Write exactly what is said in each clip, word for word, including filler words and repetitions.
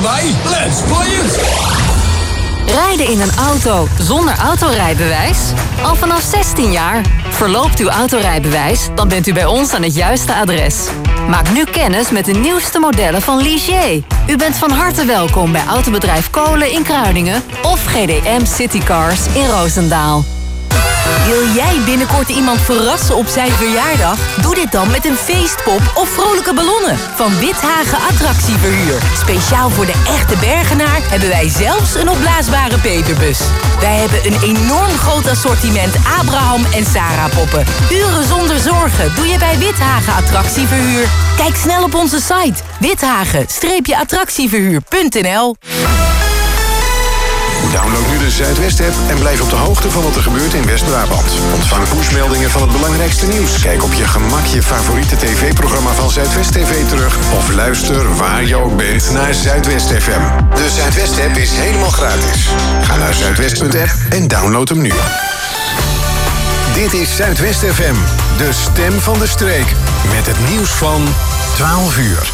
erbij? Let's play it! Rijden in een auto zonder autorijbewijs? Al vanaf zestien jaar. Verloopt uw autorijbewijs? Dan bent u bij ons aan het juiste adres. Maak nu kennis met de nieuwste modellen van Ligier. U bent van harte welkom bij Autobedrijf Kolen in Kruiningen of G D M Citycars in Roosendaal. Wil jij binnenkort iemand verrassen op zijn verjaardag? Doe dit dan met een feestpop of vrolijke ballonnen van Withagen Attractieverhuur. Speciaal voor de echte Bergenaar hebben wij zelfs een opblaasbare peperbus. Wij hebben een enorm groot assortiment Abraham en Sarah poppen. Uren zonder zorgen doe je bij Withagen Attractieverhuur. Kijk snel op onze site withagen attractieverhuur punt n l. Download nu de Zuidwest-app en blijf op de hoogte van wat er gebeurt in West-Brabant. Ontvang pushmeldingen van het belangrijkste nieuws. Kijk op je gemak je favoriete tv-programma van Zuidwest T V terug. Of luister waar je ook bent naar Zuidwest F M. De Zuidwest-app is helemaal gratis. Ga naar zuidwest punt app en download hem nu. Dit is Zuidwest F M, de stem van de streek. Met het nieuws van twaalf uur.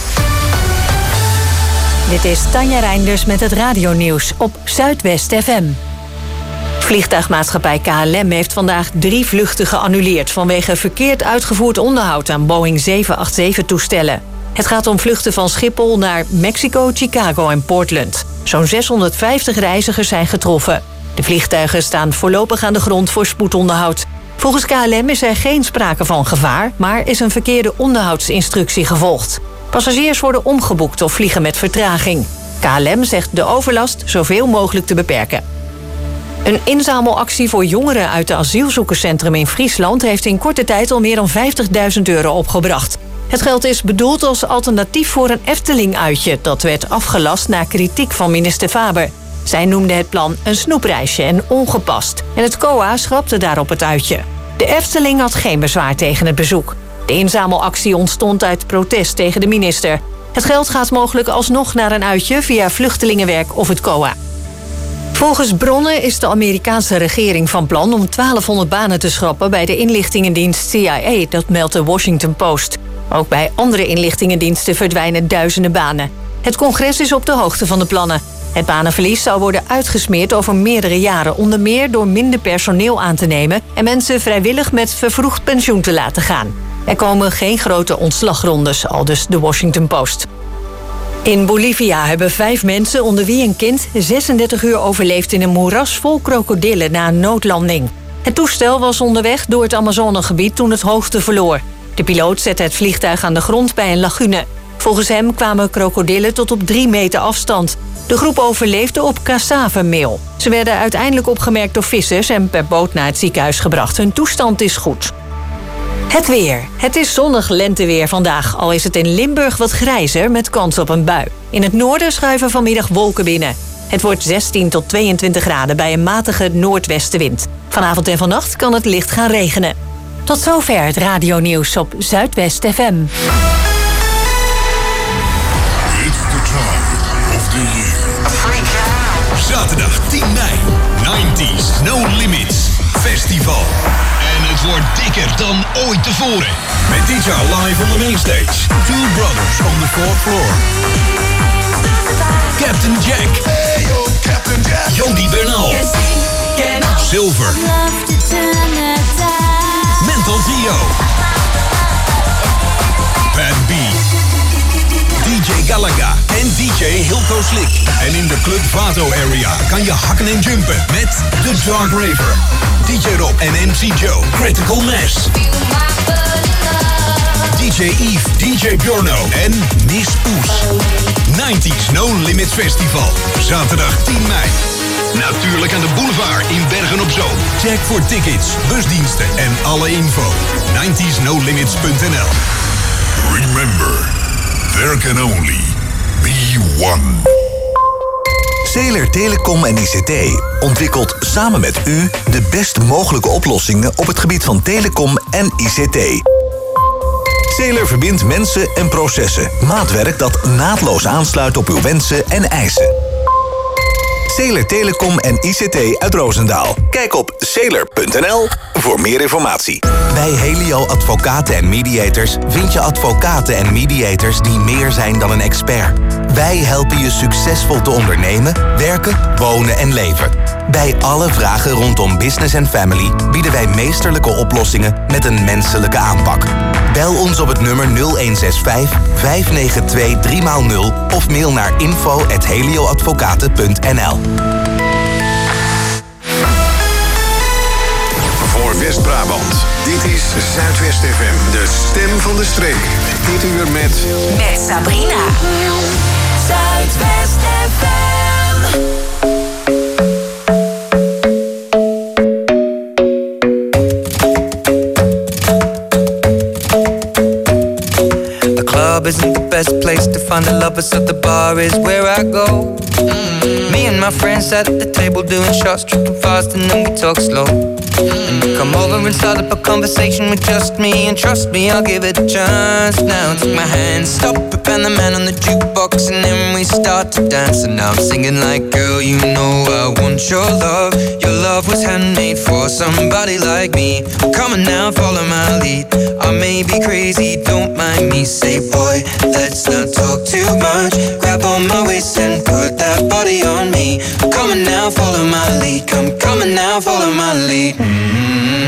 Dit is Tanja Reinders met het radionieuws op Zuidwest F M. Vliegtuigmaatschappij K L M heeft vandaag drie vluchten geannuleerd vanwege verkeerd uitgevoerd onderhoud aan Boeing zeven acht zeven-toestellen. Het gaat om vluchten van Schiphol naar Mexico, Chicago en Portland. Zo'n zeshonderdvijftig reizigers zijn getroffen. De vliegtuigen staan voorlopig aan de grond voor spoedonderhoud. Volgens K L M is er geen sprake van gevaar, maar is een verkeerde onderhoudsinstructie gevolgd. Passagiers worden omgeboekt of vliegen met vertraging. K L M zegt de overlast zoveel mogelijk te beperken. Een inzamelactie voor jongeren uit het asielzoekerscentrum in Friesland heeft in korte tijd al meer dan vijftigduizend euro opgebracht. Het geld is bedoeld als alternatief voor een Efteling-uitje dat werd afgelast na kritiek van minister Faber. Zij noemde het plan een snoepreisje en ongepast. En het C O A schrapte daarop het uitje. De Efteling had geen bezwaar tegen het bezoek. De inzamelactie ontstond uit protest tegen de minister. Het geld gaat mogelijk alsnog naar een uitje via vluchtelingenwerk of het C O A. Volgens bronnen is de Amerikaanse regering van plan om twaalfhonderd banen te schrappen bij de inlichtingendienst C I A, dat meldt de Washington Post. Ook bij andere inlichtingendiensten verdwijnen duizenden banen. Het congres is op de hoogte van de plannen. Het banenverlies zou worden uitgesmeerd over meerdere jaren, onder meer door minder personeel aan te nemen en mensen vrijwillig met vervroegd pensioen te laten gaan. Er komen geen grote ontslagrondes, aldus de Washington Post. In Bolivia hebben vijf mensen, onder wie een kind, zesendertig uur overleefd in een moeras vol krokodillen na een noodlanding. Het toestel was onderweg door het Amazonegebied toen het hoogte verloor. De piloot zette het vliegtuig aan de grond bij een lagune. Volgens hem kwamen krokodillen tot op drie meter afstand. De groep overleefde op cassavemeel. Ze werden uiteindelijk opgemerkt door vissers en per boot naar het ziekenhuis gebracht. Hun toestand is goed. Het weer. Het is zonnig lenteweer vandaag, al is het in Limburg wat grijzer met kans op een bui. In het noorden schuiven vanmiddag wolken binnen. Het wordt zestien tot tweeëntwintig graden bij een matige noordwestenwind. Vanavond en vannacht kan het licht gaan regenen. Tot zover het radionieuws op Zuidwest F M. It's the time of the year. Zaterdag tien mei, nineties No Limits Festival. En het wordt dikker dan ooit tevoren. Met dit jaar live on the main stage. Two Brothers on the fourth floor. Captain Jack. Hey yo, Captain Jack. Jody Bernal. Silver. Mental Dio. Pat B. D J Galaga en D J Hilco Slick. En in de Club Vato area kan je hakken en jumpen met The Dark Raver, D J Rob en M C Joe, Critical Mass, D J Eve, D J Bjorno en Miss Poes. nineties No Limits Festival, zaterdag tien mei. Natuurlijk aan de boulevard in Bergen-op-Zoom. Check voor tickets, busdiensten en alle info. nineties no limits punt n l. Remember, there can only be one. Zeeler Telecom en I C T ontwikkelt samen met u de best mogelijke oplossingen op het gebied van telecom en I C T. Zeeler verbindt mensen en processen. Maatwerk dat naadloos aansluit op uw wensen en eisen. Zeeler Telecom en I C T uit Roosendaal. Kijk op zeeler punt n l voor meer informatie. Bij Helio Advocaten en Mediators vind je advocaten en mediators die meer zijn dan een expert. Wij helpen je succesvol te ondernemen, werken, wonen en leven. Bij alle vragen rondom business en family bieden wij meesterlijke oplossingen met een menselijke aanpak. Bel ons op het nummer nul een zes vijf, vijf negen twee, drie nul of mail naar info at helioadvocaten punt n l. Voor West-Brabant, dit is Zuidwest F M, de stem van de streek. Dit uur met... Met Sabrina. Zuidwest F M. The club isn't the best place to find the lovers, so the bar is where I go. Mm. Me and my friends sat at the table doing shots, tripping fast, and then we talk slow. And you come over and start up a conversation with just me, and trust me, I'll give it a chance. Now take my hand, stop it, and the man on the jukebox, and then we start to dance. And now I'm singing like, girl, you know I want your love. Your love was handmade for somebody like me. Come on now, follow my lead. I may be crazy, don't mind me. Say, boy, let's not talk too much. Grab on my waist and put that body on me. Come on now, follow my lead. Come, come on now, follow my lead. Mm-hmm.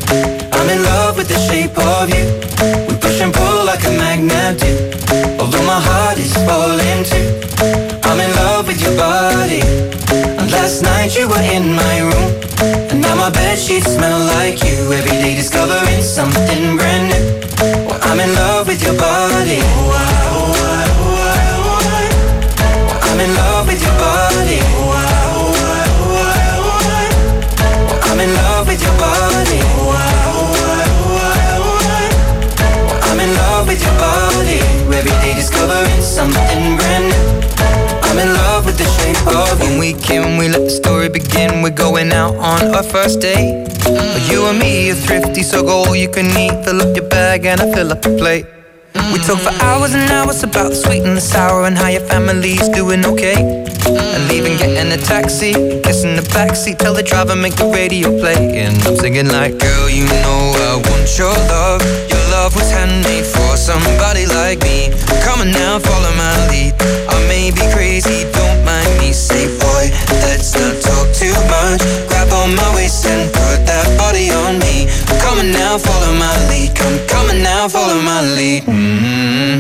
I'm in love with the shape of you. We push and pull like a magnet do. Although my heart is falling too. I'm in love with your body. And last night you were in my room, and now my bedsheets smell like you. Every day discovering something brand new. Well, I'm in love with your body. Oh, I, oh, I, oh, I, oh, I. Well, I'm in love with your body. Oh, I, oh, I, oh, I, oh, I. Well, I'm in love with your body. Oh, I, oh, I, oh, I, oh, I. Well, I'm in love with your body. Every day discovering something brand new. I'm in love with the shape of you. When we came, we let the story begin. We're going out on our first date. But you and me are thrifty, so go all you can eat. Fill up your bag and I fill up the plate. We talk for hours and hours about the sweet and the sour, and how your family's doing okay. And leaving, getting a taxi, kissing the backseat, tell the driver make the radio play. And I'm singing like, girl, you know I want your love. Your love was handmade for somebody like me. Come on now, follow my lead. I may be crazy, don't mind me. Say, boy, let's not talk too much. Grab on my waist and put that body on me. Come on now, follow my lead. Come, come on now, follow my lead. Mm-hmm.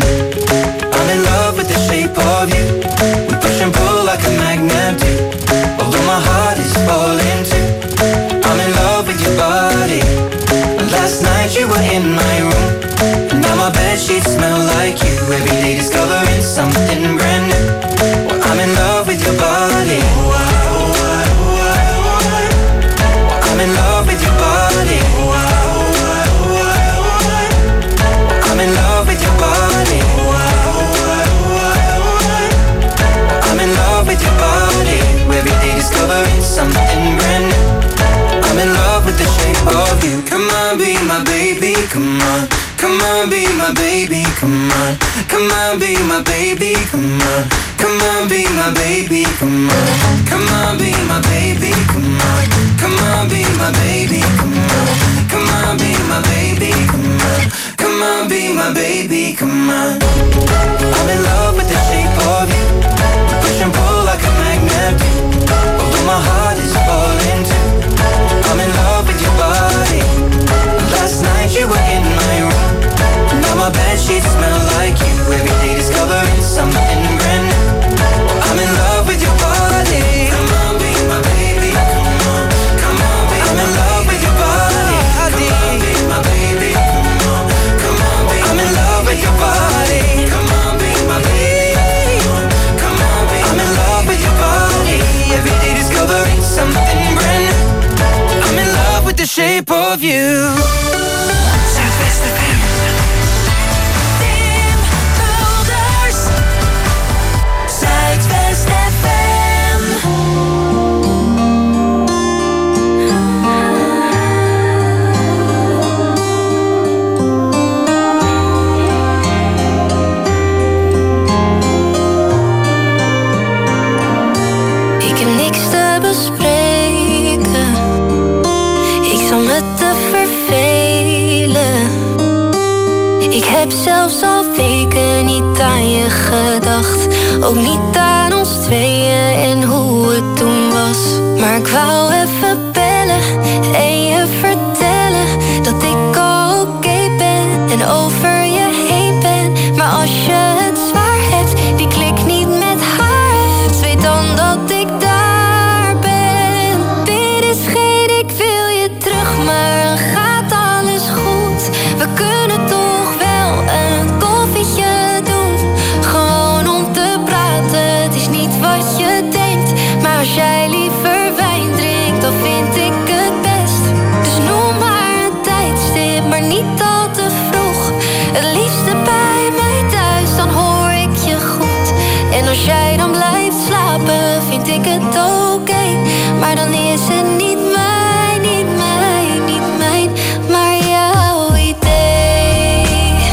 I'm in love with the shape of you. We push and pull like a magnet do. Although my heart is falling too. I'm in love with your body. Last night you were in my room, and now my bedsheets smell like you. Every day discovering something brand new. Well, I'm in love with your body. Oh, I, oh, I, oh, I, oh, I. Well, I'm in love with your body. Oh, I, oh, I, oh, I, oh, I. Well, I'm in love with your body. Oh, I, oh, I, oh, I, oh, I. Well, I'm in love with your body. Every day discovering something brand new. I'm in love with the shape of you. Come on, be my baby, come on. Come on, be my baby, come on. Come on, be my baby, come on. Come on, be my baby, come on. Come on, be my baby, come on. Come on, be my baby, come on. Come on, be my baby, come on. Come on, be my baby, come on. I'm in love with the shape of you. Push and pull like a magnet do. Although my heart is falling too. I'm in love with your body. Last night you were in my room, now my bedsheets smell like you. Every day discovering something brand new. I'm in love with your body. Come on, be my baby. Come on, come on, be I'm in love with your body. Come on, be my baby. Come on, come on, be I'm in love with your body. Come on, be my baby. Come on, be I'm in love with your body. Every day discovering something brand new. I'm in love with the shape of you. Zuidwest F M. Tim Mulders. Zuidwest F M. Ik heb niks te bespreken. Ik zal me te vervelen. gedacht. Ook niet aan ons tweeën en hoe het toen was. Maar ik wou even bellen en je vertellen dat ik al oké ben en over je heen ben. Maar als je het zwaar hebt, die klik niet met haar hebt, weet dan dat ik daar ben. Dit is geen ik wil je terug, maar gaat alles goed? We kunnen toch wel een koffietje doen, gewoon om te praten. Het is niet wat je denkt, maar als jij liever wijn drinkt, dan vind ik het best. Dus noem maar een tijdstip, maar niet al te vroeg. Het liefste bij mij thuis, dan hoor ik je goed. En als jij dan blijft slapen, vind ik het oké. Maar dan is het niet mijn, niet mijn, niet mijn, maar jouw idee.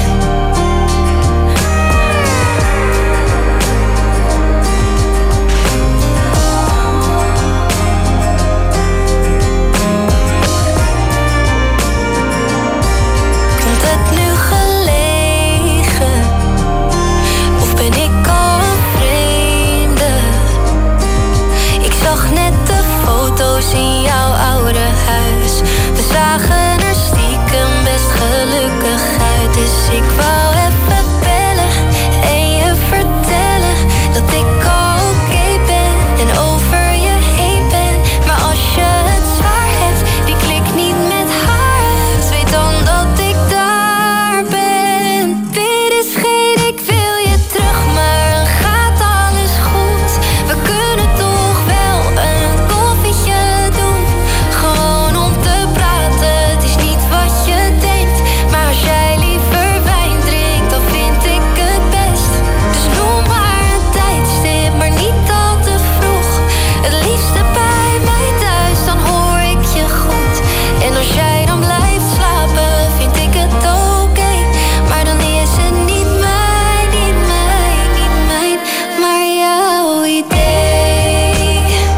Komt het nu gelegen? Of ben ik al een vreemde? Ik zag net de foto's in jouw oude huis. We zagen er stiekem best gelukkig uit. Dus ik wou even bellen en je vertellen dat ik al oké ben en over je heen ben. Maar als je het zwaar hebt, die klik niet met haar uit, weet dan dat ik daar ben. Dit is geen ik wil je terug, maar gaat alles goed? We kunnen toch wel een koffietje doen, gewoon om te praten. Het is niet wat je denkt, maar als jij liever wijn drinkt, dan vind ik het best. Dus noem maar een tijdstip, maar niet al te vroeg. Het liefste bij mij thuis, dan hoor ik je goed. En als jij dan blijft slapen, vind ik het oké. Maar dan is het niet mijn, niet mijn, niet mijn, maar jouw idee.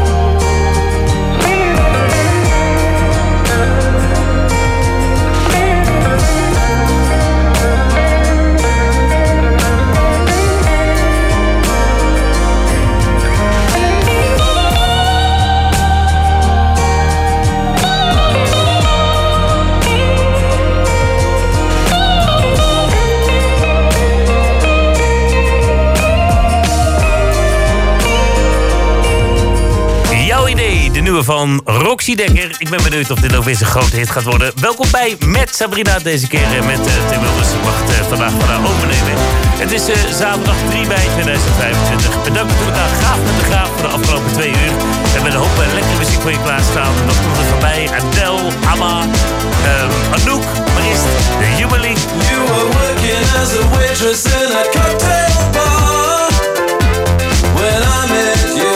Jouw idee, de nieuwe van Roxy Dekker. Ik ben benieuwd of dit ook weer een grote hit gaat worden. Welkom bij Met Sabrina, deze keer eh, met uh, Tim Wilders. Ik mag het uh, vandaag van haar overnemen. Het is uh, zaterdag drie mei tweeduizend vijfentwintig. Bedankt natuurlijk aan Gaaf met de Graaf voor de afgelopen twee uur. We hebben een hoop uh, lekkere muziek voor je klaarstaan. Nog komt er voorbij Adele, Amma, um, Anouk, maar eerst de Jubilee. You were working as a waitress in a cocktail bar when I met you.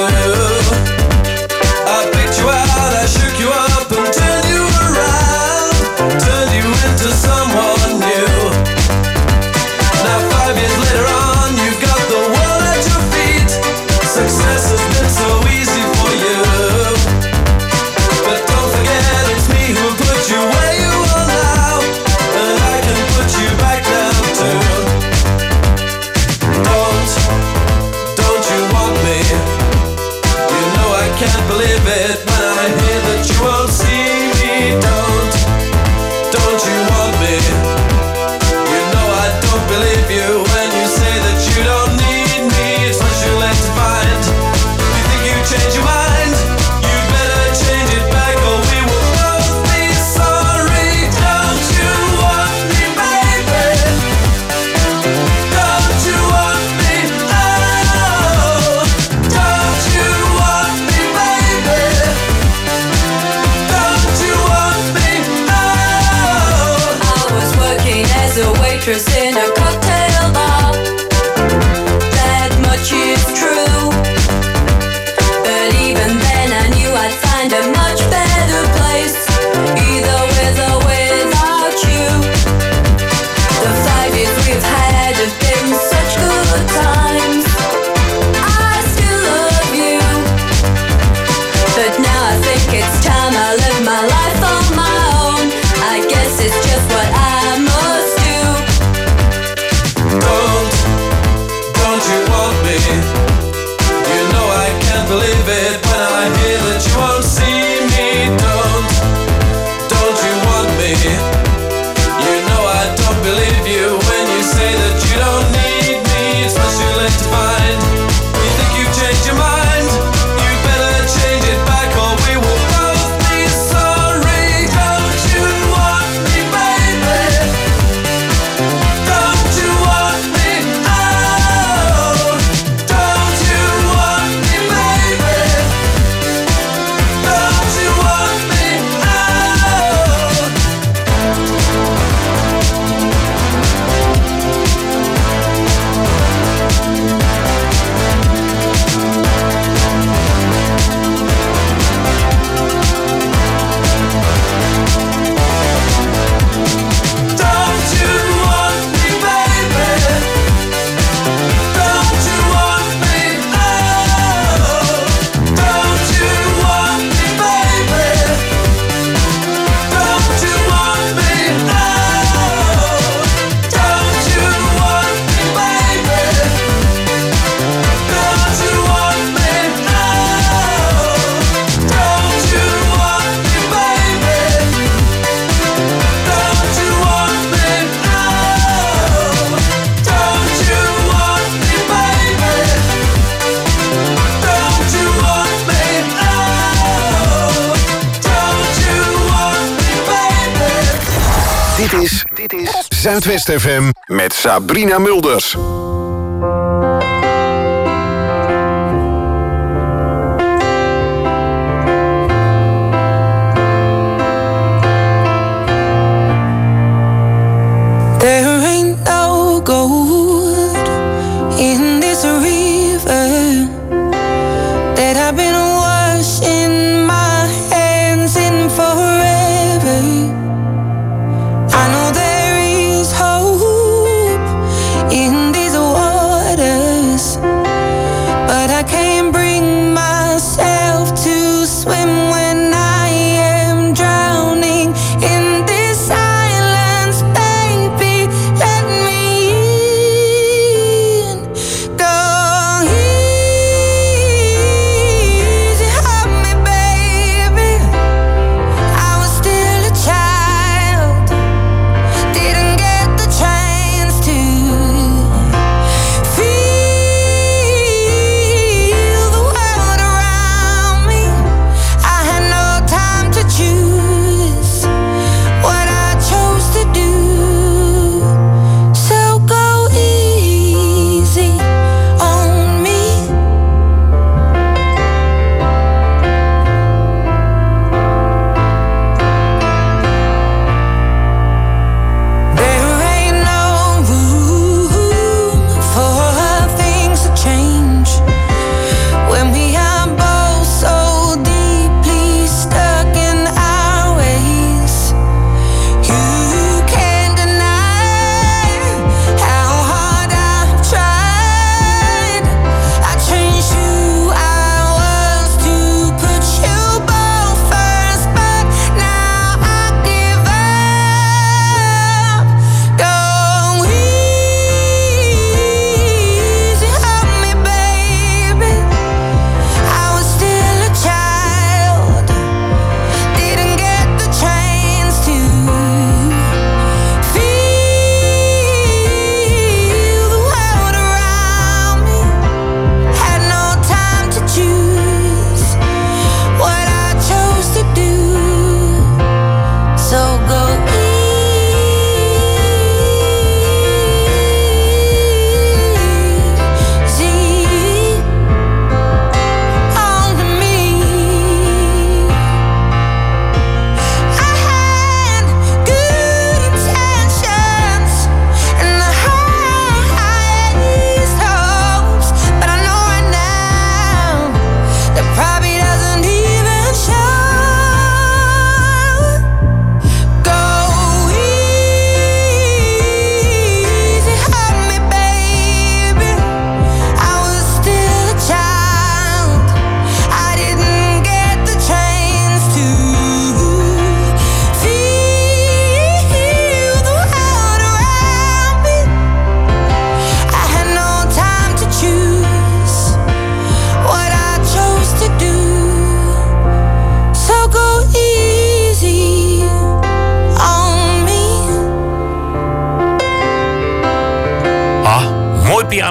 I picked you out, I shook you up and turned you around, turned you into someone new. Now five years later on, you've got the world at your feet. Success has been so easy for you, but don't forget it's me who put you where you are now, and I can put you back down too. Don't, don't you want me? You know I can't believe it when I hear that you won't see me. Don't, don't you want me? You know I don't believe you when you say that you don't need me. It's what you're left to find. You think you change your mind? You better change it back or we will both be sorry. Don't you want me, baby? Don't you want me? Oh, don't you want me, baby? believe it when I hear that you won't see me. Don't, don't you want me? You know I don't believe you when you say that you don't need me. It's much too late to find. You think you've changed your mind? You better change it back or we will both be sorry. Don't you want me, baby? Don't you want me? Oh, don't you want me, baby? Don't you want me? Oh. Don't you want me, baby? Don't you want me? Oh, don't you want me, baby? Don't you want me? Oh, don't you want me, baby? Don't you want me? Oh, don't you want me, baby? Don't you want me? Oh, don't you want me, baby? Don't you want me? Oh, don't you want me, baby? Dit is, dit is Zuidwest F M met Sabrina Mulders. There ain't no gold in this river that I've been washing my hands in forever. I know there is hope in these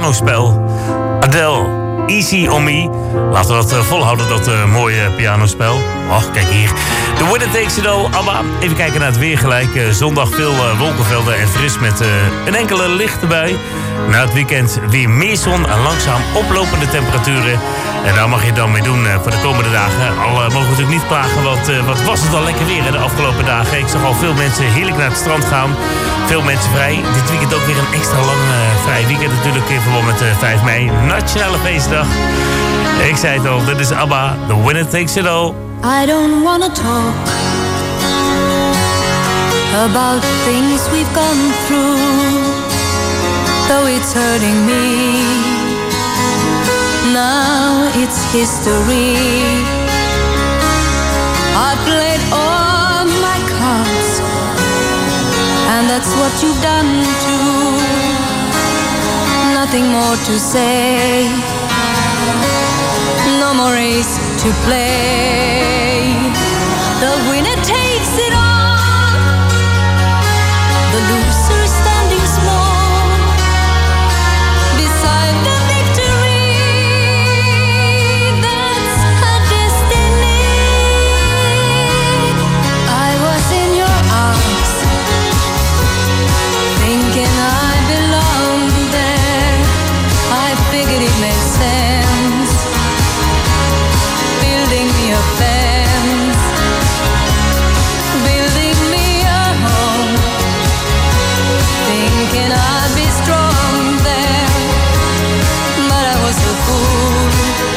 pianospel. Adele, Easy on Me. Laten we dat uh, volhouden, dat uh, mooie pianospel. Oh, kijk hier. The Winner Takes It All, ABBA. Even kijken naar het weer gelijk. Uh, zondag veel uh, wolkenvelden en fris met uh, een enkele lichte bui. Na het weekend weer meer zon en langzaam oplopende temperaturen. En daar mag je dan mee doen uh, voor de komende dagen. Al uh, mogen we natuurlijk niet klagen, want uh, wat was het al lekker weer hè, de afgelopen dagen. Ik zag al veel mensen heerlijk naar het strand gaan. Veel mensen vrij. Dit weekend ook weer een extra lang uh, vrij weekend natuurlijk. In verband met uh, vijf mei, Nationale Feestdag. Ik zei het al, dit is ABBA, The Winner Takes It All. I don't wanna talk about things we've gone through, though it's hurting me. Now it's history. I played all my cards, and that's what you've done too. Nothing more to say, no more race to play. The winner takes it all, the loser standing small beside the victory. That's her destiny. I was in your arms, thinking I belonged there. I figured it made sense, building me a fence, building me a home, thinking I'd be strong there, but I was a fool,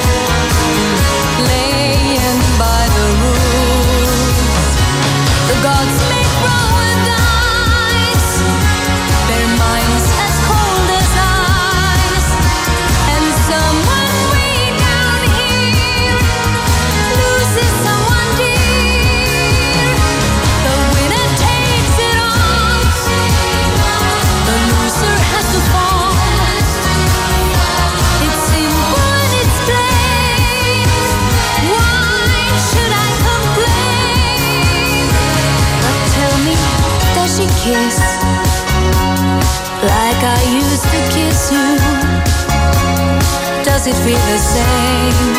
laying by the rules. The gods make roll with dice, their minds as cold as ice, and someone way down here loses someone dear. The winner takes it all, the loser has to fall. It's simple and it's plain. Why should I complain? But tell me, does she kiss like I used to kiss you? Does it feel the same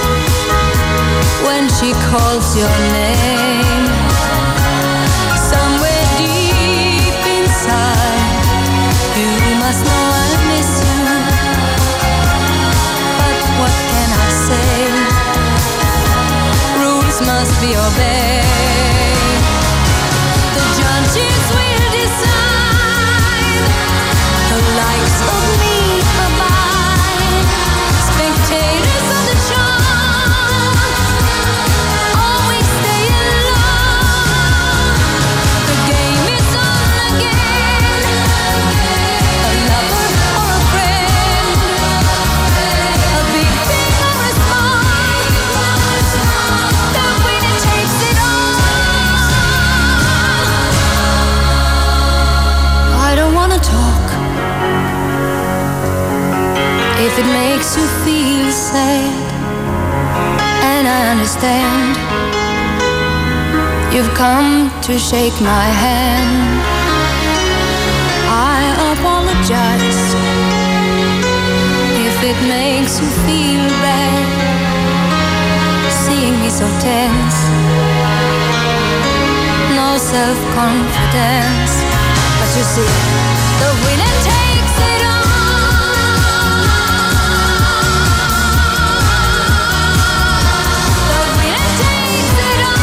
when she calls your name? Somewhere deep inside, you must know I miss you. But what can I say? Rules must be obeyed. The judges will decide, the likes of me abide. Spectators of the show always stay alone. The game is on again. A lover or a friend, a big thing or a small, the winner takes it all. I don't wanna talk if it makes you feel sad, and I understand. You've come to shake my hand. I apologize if it makes you feel bad, seeing me so tense, no self-confidence. But you see, the winner takes it all. The winner takes it all.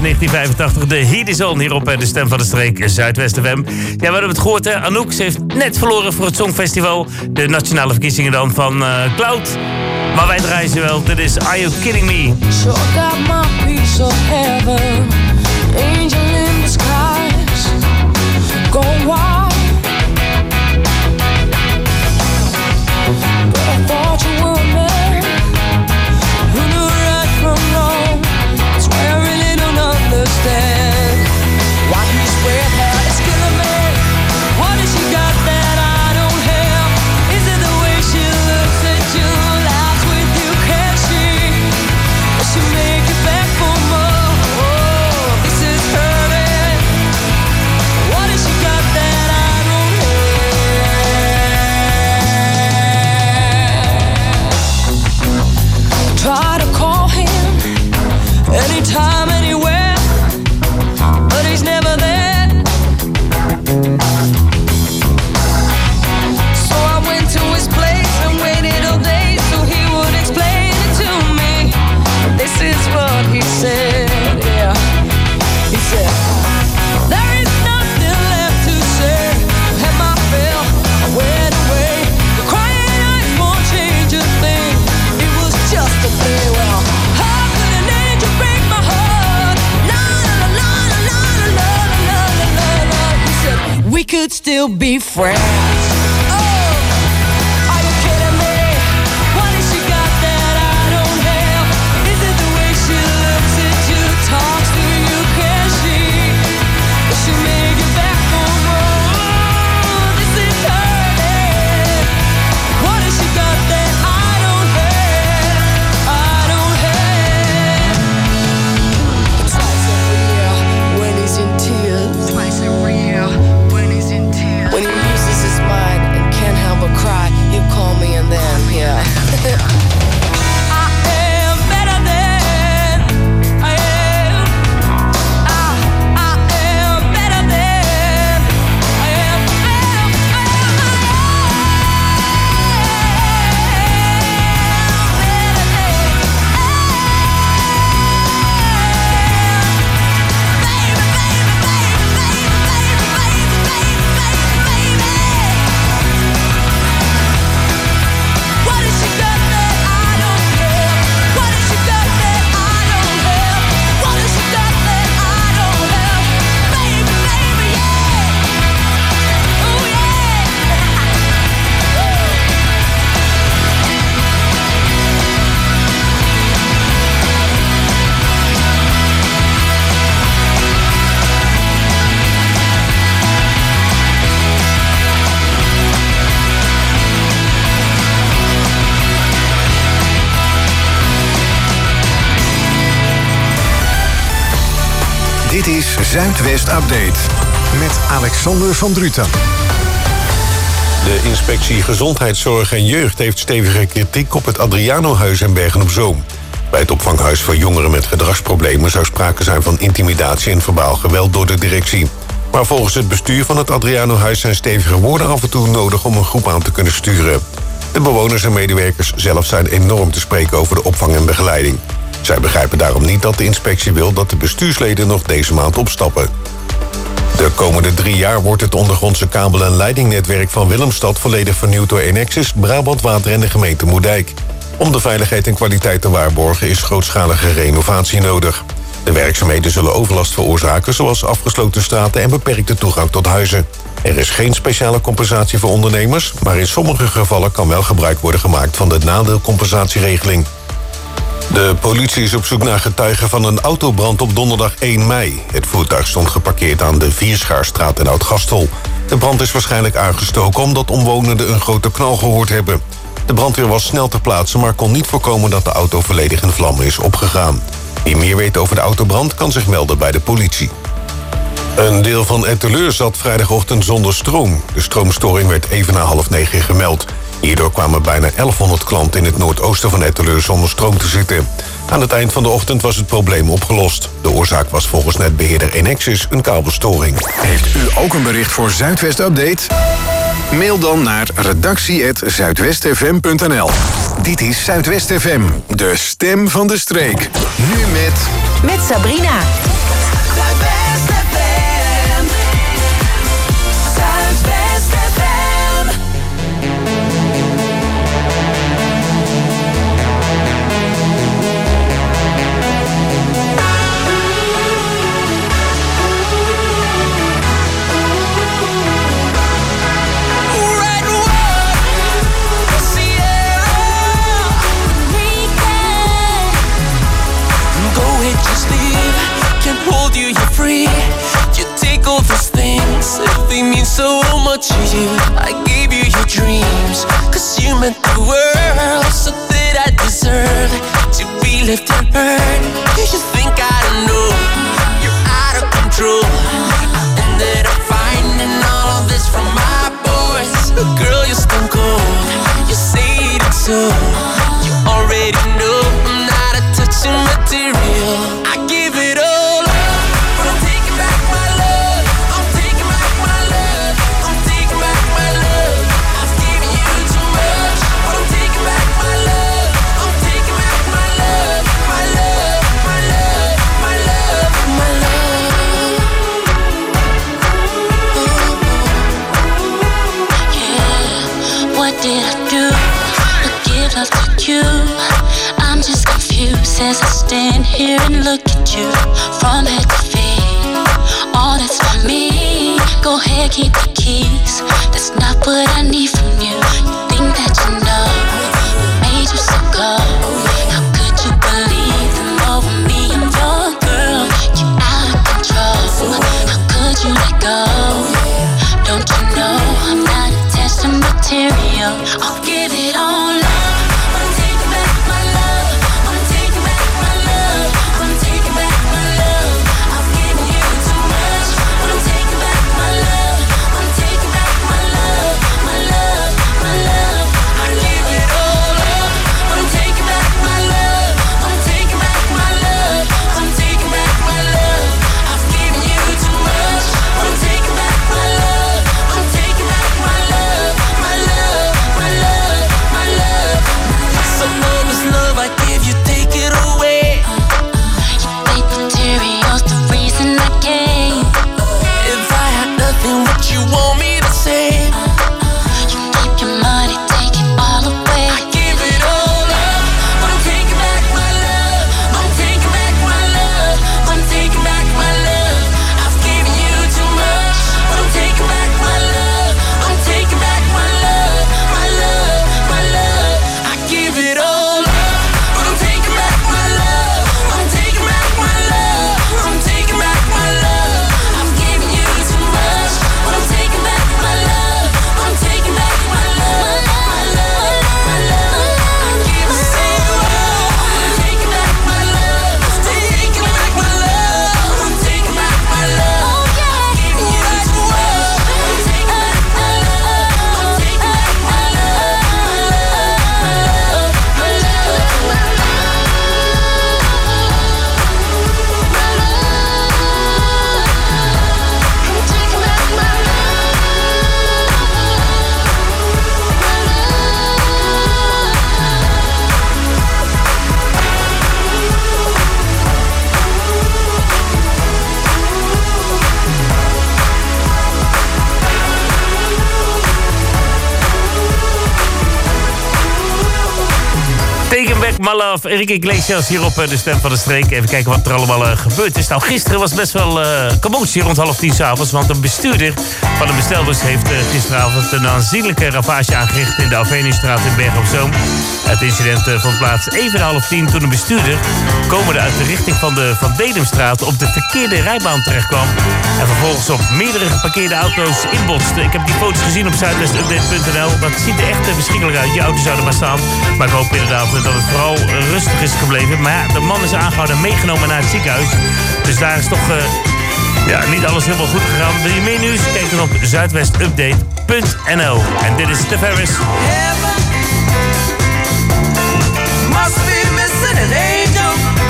negentien vijfentachtig. De Heat is on hier op De Stem van de Streek, Zuidwest F M. Ja, we hebben het gehoord, hè. Anouk, ze heeft net verloren voor het Songfestival. De nationale verkiezingen dan van uh, Cloud. Maar wij draaien ze wel. Dit is Are You Kidding Me? Sure got my piece of heaven. Angel in the skies. Go wild. But I thought you were a man who knew right from wrong. That's why I really don't understand why he's spread hair is killing me. What has she got that I don't have? Is it the way she looks at you, laughs with you? Can she? Does she make you back for more? Oh, this is hurting. What has she got that I don't have? Try to call him anytime, anywhere, but he's never there. So I went to his place and waited all day so he would explain it to me. This is what he said, yeah. He said, there is nothing left to say. Have my fill, I went away. The crying eyes won't change a thing. It was just a play. Well, how could an angel break my heart? La la la la la la la la la la. He said, we could still be friends. Oh, are you kidding me? What has she got that I don't have? Is it the way she looks at you, talks to you? Can she? Does she make you back for more? Oh, this is hurting. What has she got that I don't have? I don't have. Twice every year when he's in tears. Twice every year when he's in tears. When he loses his mind and can't help but cry, he'll call me and then, yeah. I am better than I am. I, I am better than I am. I am, I am, I What has she got that I don't have? What has she got that I don't have? What has she got that I don't have? Baby, baby, yeah. Oh, Dit is Zuidwest Update met Alexander van Druten. De inspectie Gezondheidszorg en Jeugd heeft stevige kritiek op het Adrianohuis in Bergen-op-Zoom. Bij het opvanghuis voor jongeren met gedragsproblemen zou sprake zijn van intimidatie en verbaal geweld door de directie. Maar volgens het bestuur van het Adrianohuis zijn stevige woorden af en toe nodig om een groep aan te kunnen sturen. De bewoners en medewerkers zelf zijn enorm te spreken over de opvang en begeleiding. Zij begrijpen daarom niet dat de inspectie wil dat de bestuursleden nog deze maand opstappen. De komende drie jaar wordt het ondergrondse kabel- en leidingnetwerk van Willemstad volledig vernieuwd door Enexis, Brabant Water en de gemeente Moerdijk. Om de veiligheid en kwaliteit te waarborgen is grootschalige renovatie nodig. De werkzaamheden zullen overlast veroorzaken, zoals afgesloten straten en beperkte toegang tot huizen. Er is geen speciale compensatie voor ondernemers, maar in sommige gevallen kan wel gebruik worden gemaakt van de nadeelcompensatieregeling. De politie is op zoek naar getuigen van een autobrand op donderdag één mei. Het voertuig stond geparkeerd aan de Vierschaarstraat in Oud-Gastel. De brand is waarschijnlijk aangestoken omdat omwonenden een grote knal gehoord hebben. De brandweer was snel ter plaatse, maar kon niet voorkomen dat de auto volledig in vlammen is opgegaan. Wie meer weet over de autobrand kan zich melden bij de politie. Een deel van Etteleur zat vrijdagochtend zonder stroom. De stroomstoring werd even na half negen gemeld. Hierdoor kwamen bijna elfhonderd klanten in het noordoosten van Etteleur zonder stroom te zitten. Aan het eind van de ochtend was het probleem opgelost. De oorzaak was volgens netbeheerder Enexis een kabelstoring. Heeft u ook een bericht voor Zuidwest Update? Mail dan naar redactie apenstaartje zuidwestfm punt n l. Dit is Zuidwest F M, de stem van de streek. Nu met met Sabrina. Zuidwest F M. Zuidwest F M. Just leave, can't hold you, you're free. You take all those things, if they mean so much to you. I gave you your dreams, cause you meant the world. So that I deserve to be left unheard. Do you think I don't know? You're out of control. I ended up finding all of this from my boys. Girl, you're stone cold, you say it so. You already know I'm not a touching material. I give it all up, but I'm taking back my love. I'm taking back my love. I'm taking back my love. I've given you too much, but I'm taking back my love. I'm taking back my love, my love, my love, my love, my love. Yeah, what did I do to give love to you? I'm just confused as I stand here and look at you from head to feet. All that's for me. Go ahead, keep the keys. That's not what I need from you. You think that you know what made you so cold? How could you believe them over me? I'm your girl. You out of control. How could you let go? Don't you know I'm not attached to material? I'll give it all up. My Love, Enrique Iglesias hier op de Stem van de Streek. Even kijken wat er allemaal uh, gebeurd is. Nou, gisteren was best wel uh, commotie rond half tien 's avonds. Want een bestuurder van een bestelbus heeft uh, gisteravond een aanzienlijke ravage aangericht in de Alveniestraat in Bergen op Zoom. Het incident uh, vond plaats even na half tien toen een bestuurder, komende uit de richting van de Van Dedemstraat, op de verkeerde rijbaan terechtkwam. En vervolgens op meerdere geparkeerde auto's inbotste. Ik heb die foto's gezien op zuidwest update punt n l. Dat ziet er echt uh, verschrikkelijk uit. Die auto's zouden maar staan. Maar ik hoop inderdaad dat het vooral rustig is gebleven. Maar ja, de man is aangehouden en meegenomen naar het ziekenhuis. Dus daar is toch uh, ja, niet alles helemaal goed gegaan. Wil je meer nieuws? Kijk dan op zuidwest update punt n l. En dit is The Ferris. Must be missing an angel.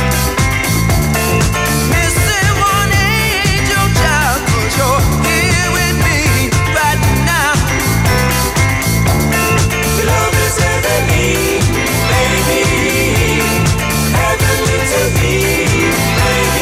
Missing one angel child. 'Cause you're here with me right now. Love is heavenly, baby. Heavenly to me, baby.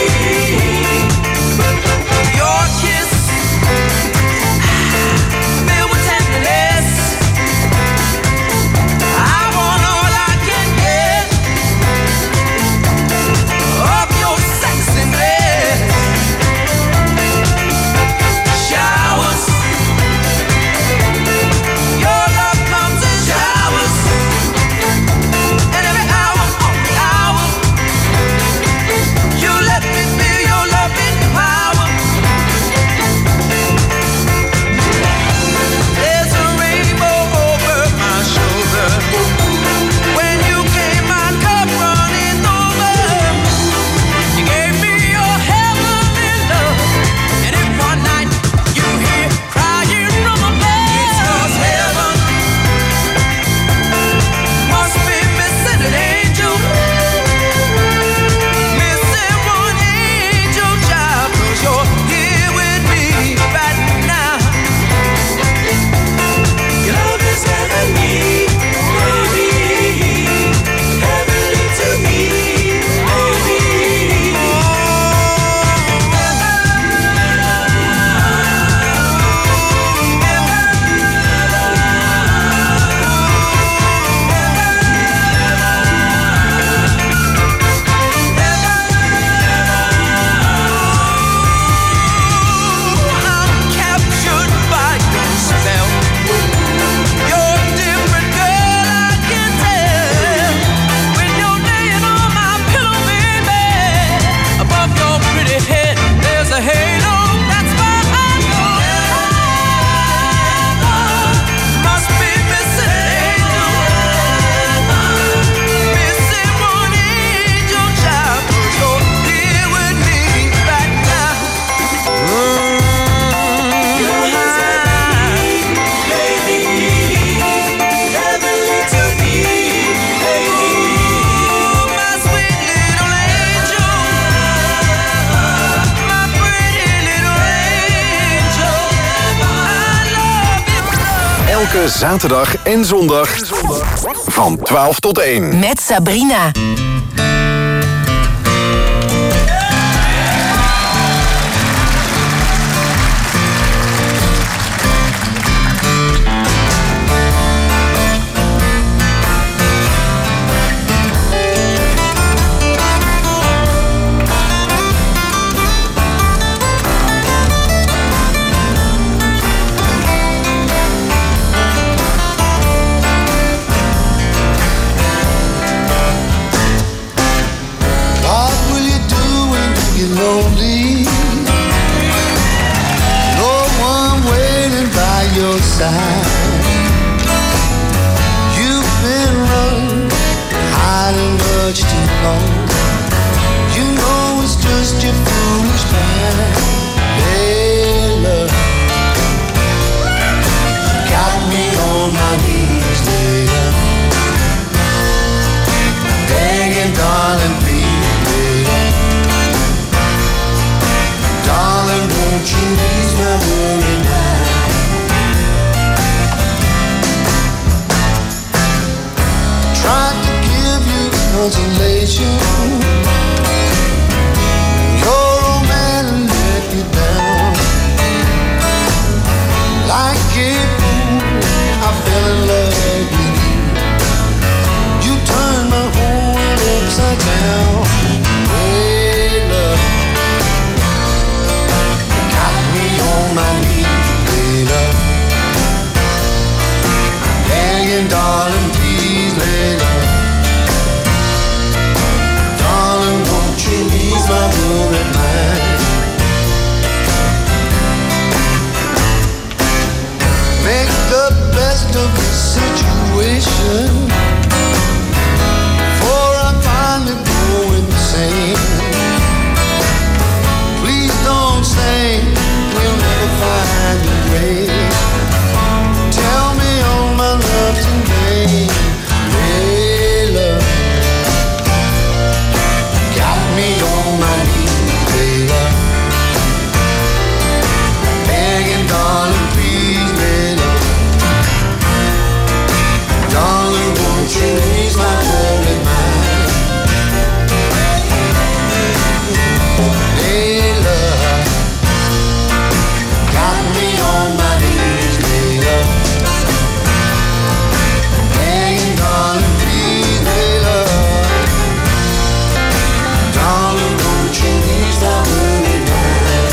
Elke zaterdag en zondag van twaalf tot één. Met Sabrina. Lonely, no one waiting by your side. You've been running, hiding much too long. You know it's just your foolish mind. Hey, love, got me on my knees, later, begging, darling, please, later. Darling, won't you ease my worry mind? Tried to give you consolation. Your old man let you down. Like a fool, I fell in love with you. You turned my whole world upside down. Hey, love, on my knees, later, begging, darling, please, later. Darling, won't you ease my worried mind? Make the best of the situation, for I finally go insane. Please don't say we'll never find a way. Tell me all my love's in vain. Hey, love, got me on my knees, baby, begging, darling, please, baby. Darling, won't you ease my worried mind? Hey, love, got me on my knees, later, begging, darling, please, later. Darling, won't you ease my worried mind?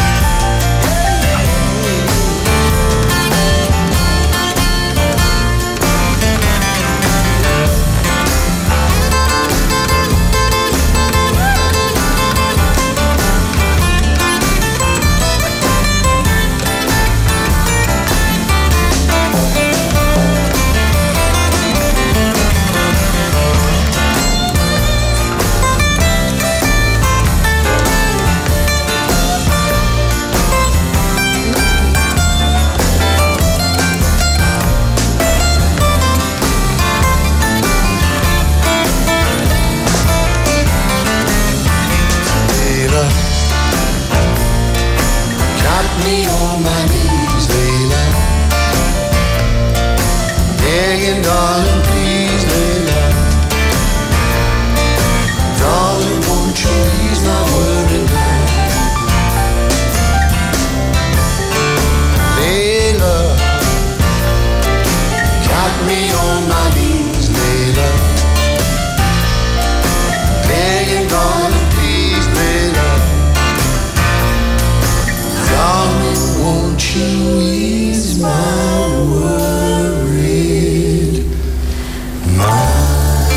Me on my knees, Layla, begging, darling, please, Layla. Darling, won't you ease my worried mind? Layla, got me on my knees, Layla, begging, darling, please, Layla. Darling, won't you ease my worried mind?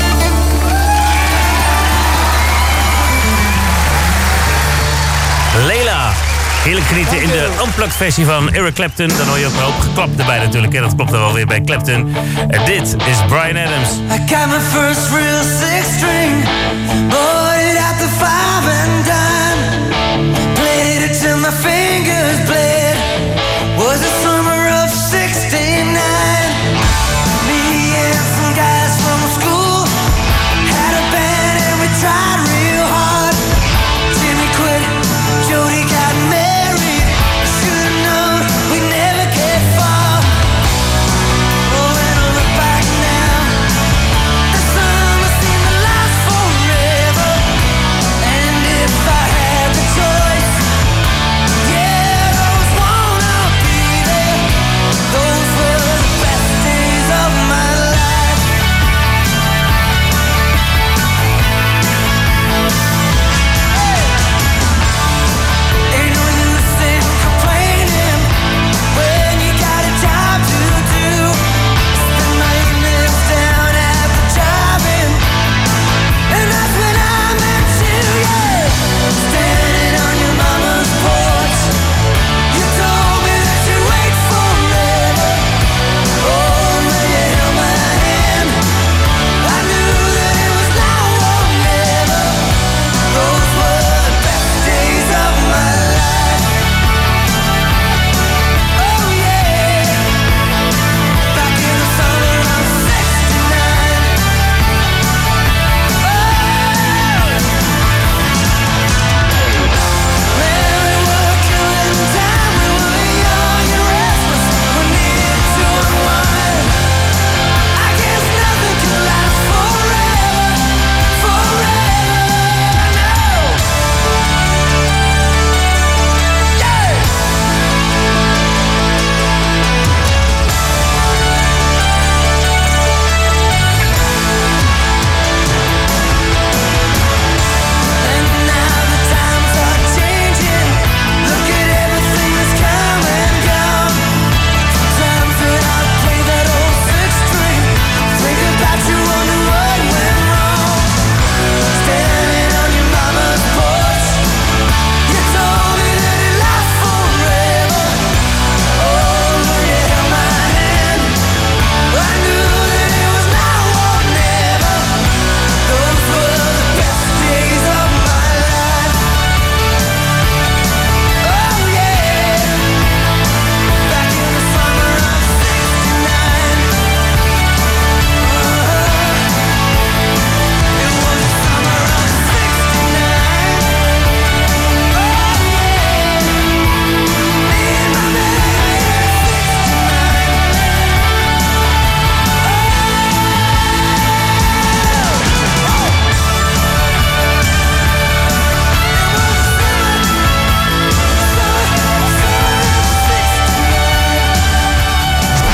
Layla. Heerlijk genieten in de unplugged versie van Eric Clapton. Dan hoor je ook een hoop geklap erbij natuurlijk. En dat klopt er wel weer bij Clapton. En dit is Bryan Adams. I got my first real six string, bought it at the five and dime, played it till my fingers bled. Was the summer of sixty-nine. Me and some guys from school had a band and we tried real hard. Jimmy quit, Jody got married. Should've known we'd never get far.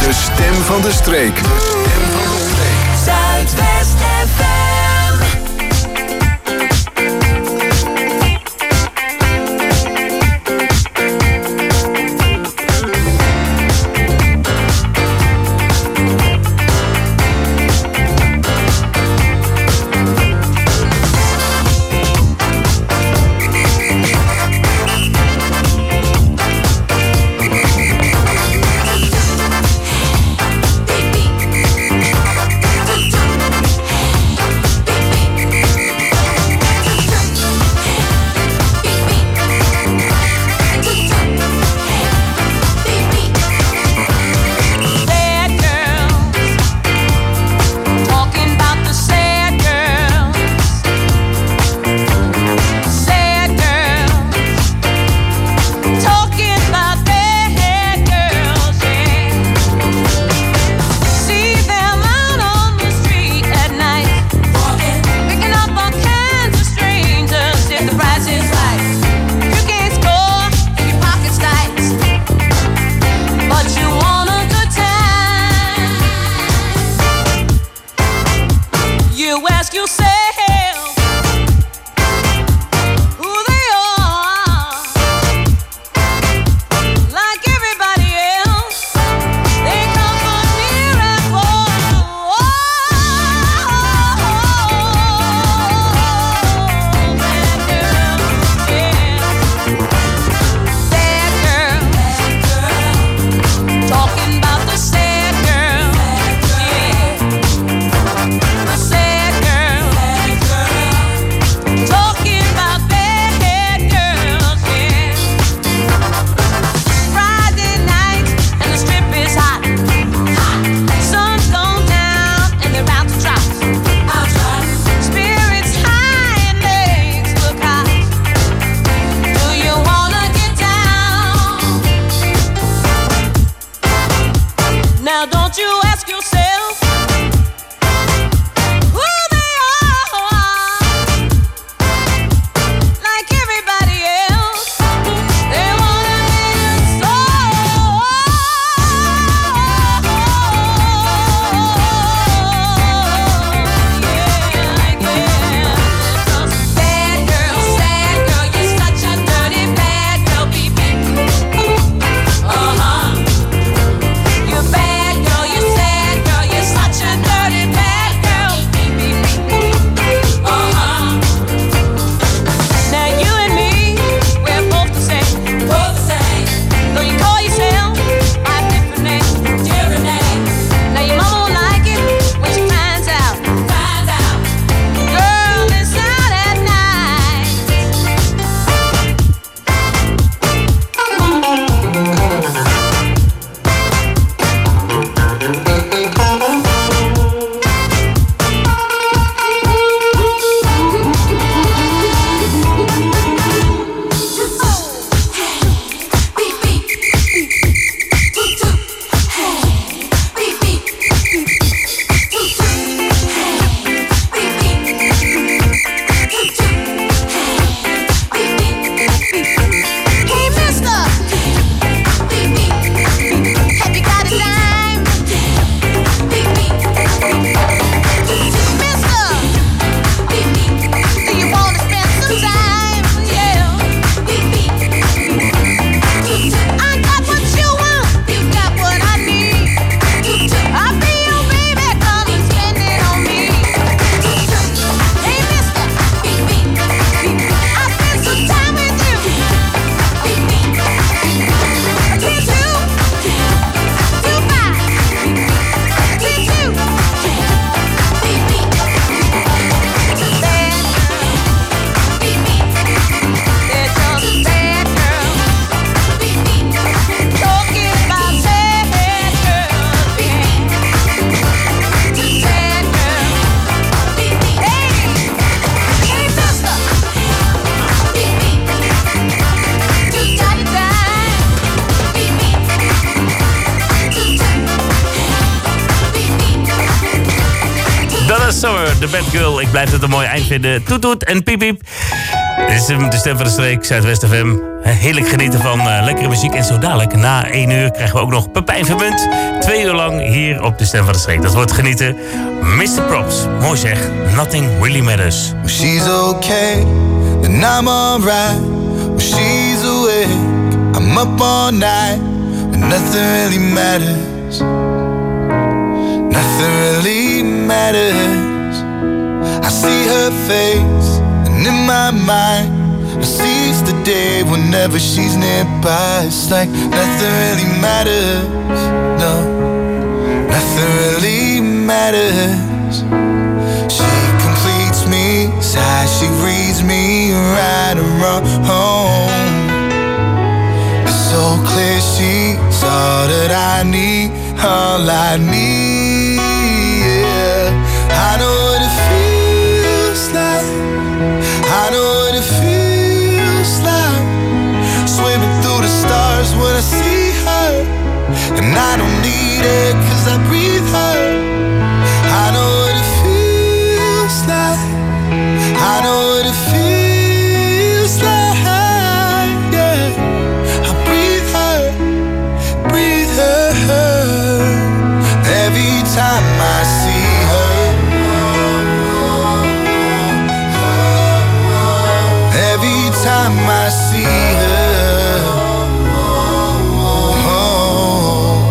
De stem van de streek. De stem van de streek. Zuidwest F M. Summer, The Bad Girl. Ik blijf het een mooi eind vinden. Toet toet en piep piep. Dit is de stem van de streek, Zuidwest F M. Heerlijk genieten van uh, lekkere muziek. En zo dadelijk, na één uur, krijgen we ook nog Pepijn Vermunt. Twee uur lang hier op de stem van de streek. Dat wordt genieten. mister Props, mooi zeg. Nothing really matters. When she's okay, then I'm alright. When she's awake, I'm up all night. And nothing really matters. Nothing really matters. I see her face, and in my mind I seize the day whenever she's nearby. It's like nothing really matters. No, nothing really matters. She completes me, side she reads me right and wrong. It's so clear she's all that I need, all I need. Yeah, I know what it feels like. I know what it feels like. Swimming through the stars when I see her. And I don't need it cause I breathe her. I know what it feels like. I know what it feels like. Yeah, I breathe her, breathe her. Every time I see her. Every time I see her. Oh.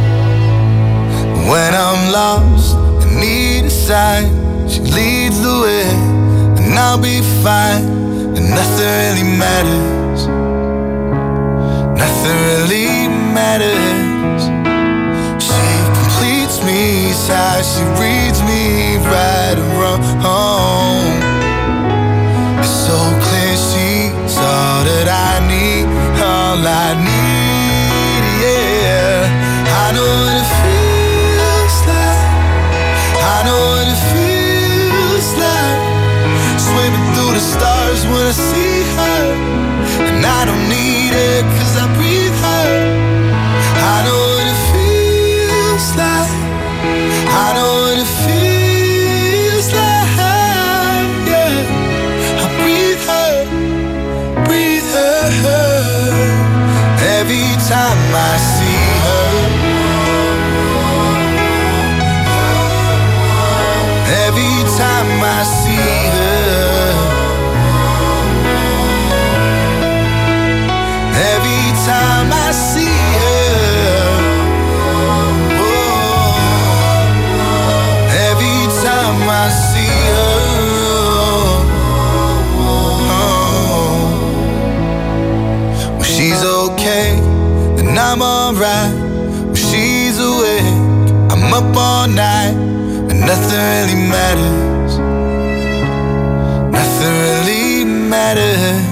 When I'm lost and need a sign, she leads the way, and I'll be fine. And nothing really matters. Nothing really matters. She completes me, side she reads me right and wrong. It's so clear she's all that I need, all I need, yeah. I know what it feels like. I know what it feels like. Swimming through the stars when I see her. And I don't need it cause I breathe her. I know what it feels like. I know what it feels like, yeah. I breathe her, breathe her. Every time I see her. Every time I see her. Every time I see her. Oh, every time I see her. Oh, when she's okay, then I'm alright. When she's awake, I'm up all night. And nothing really matters. Nothing really matters.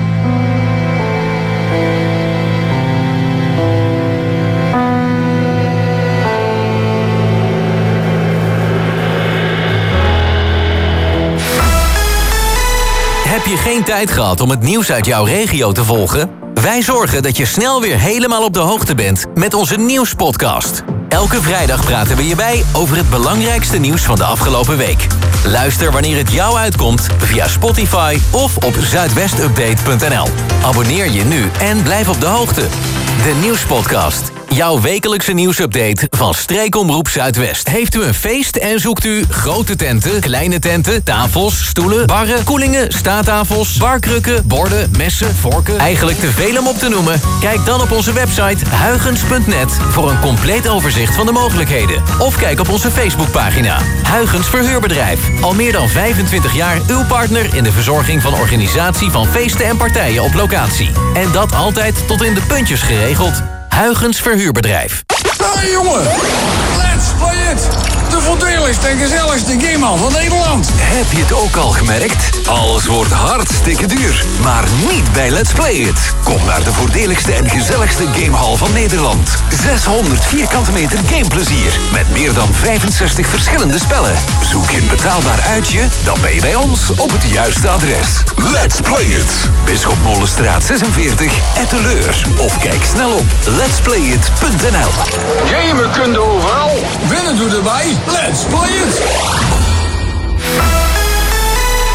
Heb je geen tijd gehad om het nieuws uit jouw regio te volgen? Wij zorgen dat je snel weer helemaal op de hoogte bent met onze nieuwspodcast. Elke vrijdag praten we je bij over het belangrijkste nieuws van de afgelopen week. Luister wanneer het jou uitkomt via Spotify of op zuidwestupdate punt n l. Abonneer je nu en blijf op de hoogte. De nieuwspodcast. Jouw wekelijkse nieuwsupdate van Streekomroep Zuidwest. Heeft u een feest en zoekt u grote tenten, kleine tenten, tafels, stoelen, barren, koelingen, staattafels, barkrukken, borden, messen, vorken? Eigenlijk te veel om op te noemen? Kijk dan op onze website huygens punt net voor een compleet overzicht van de mogelijkheden. Of kijk op onze Facebookpagina. Huygens Verhuurbedrijf. Al meer dan vijfentwintig jaar uw partner in de verzorging van organisatie van feesten en partijen op locatie. En dat altijd tot in de puntjes geregeld. Huygens Verhuurbedrijf. Hey jongen, let's play it! De voordeligste en gezelligste gamehal van Nederland. Heb je het ook al gemerkt? Alles wordt hartstikke duur. Maar niet bij Let's Play It. Kom naar de voordeligste en gezelligste gamehal van Nederland. zeshonderd vierkante meter gameplezier. Met meer dan vijfenzestig verschillende spellen. Zoek je een betaalbaar uitje? Dan ben je bij ons op het juiste adres. Let's Play It. Bisschopmolenstraat zesenveertig, Etteleur. Of kijk snel op lets play it punt n l. Gamen kun je overal. Winnen doe erbij. Let's play it.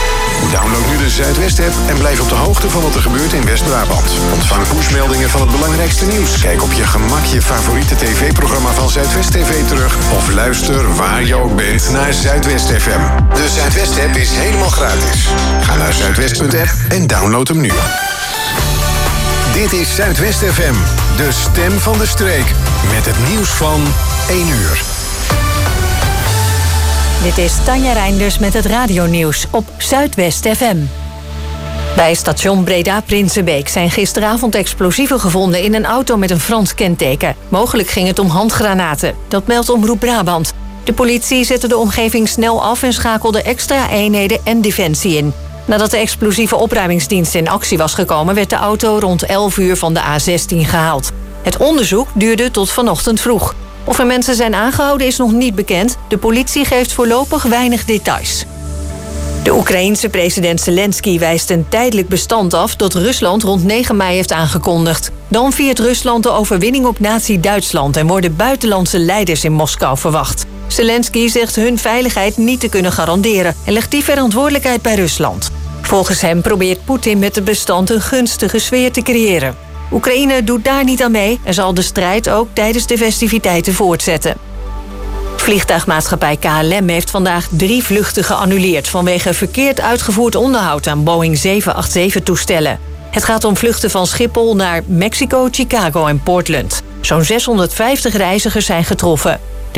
Download nu de Zuidwest-app en blijf op de hoogte van wat er gebeurt in West-Brabant. Ontvang pushmeldingen van het belangrijkste nieuws. Kijk op je gemak je favoriete tv-programma van Zuidwest T V terug. Of luister waar je ook bent naar Zuidwest F M. De Zuidwest-app is helemaal gratis. Ga naar zuidwest punt app en download hem nu. Dit is Zuidwest F M, de stem van de streek. Met het nieuws van één uur. Dit is Tanja Reinders met het radionieuws op Zuidwest F M. Bij station Breda-Prinsenbeek zijn gisteravond explosieven gevonden in een auto met een Frans kenteken. Mogelijk ging het om handgranaten. Dat meldt Omroep Brabant. De politie zette de omgeving snel af en schakelde extra eenheden en defensie in. Nadat de explosieve opruimingsdienst in actie was gekomen, werd de auto rond elf uur van de A zestien gehaald. Het onderzoek duurde tot vanochtend vroeg. Of er mensen zijn aangehouden is nog niet bekend. De politie geeft voorlopig weinig details. De Oekraïense president Zelensky wijst een tijdelijk bestand af dat Rusland rond negen mei heeft aangekondigd. Dan viert Rusland de overwinning op nazi-Duitsland en worden buitenlandse leiders in Moskou verwacht. Zelensky zegt hun veiligheid niet te kunnen garanderen en legt die verantwoordelijkheid bij Rusland. Volgens hem probeert Poetin met het bestand een gunstige sfeer te creëren. Oekraïne doet daar niet aan mee en zal de strijd ook tijdens de festiviteiten voortzetten. Vliegtuigmaatschappij K L M heeft vandaag drie vluchten geannuleerd vanwege verkeerd uitgevoerd onderhoud aan Boeing zeven acht zeven-toestellen. Het gaat om vluchten van Schiphol naar Mexico, Chicago en Portland. Zo'n zeshonderdvijftig reizigers zijn getroffen.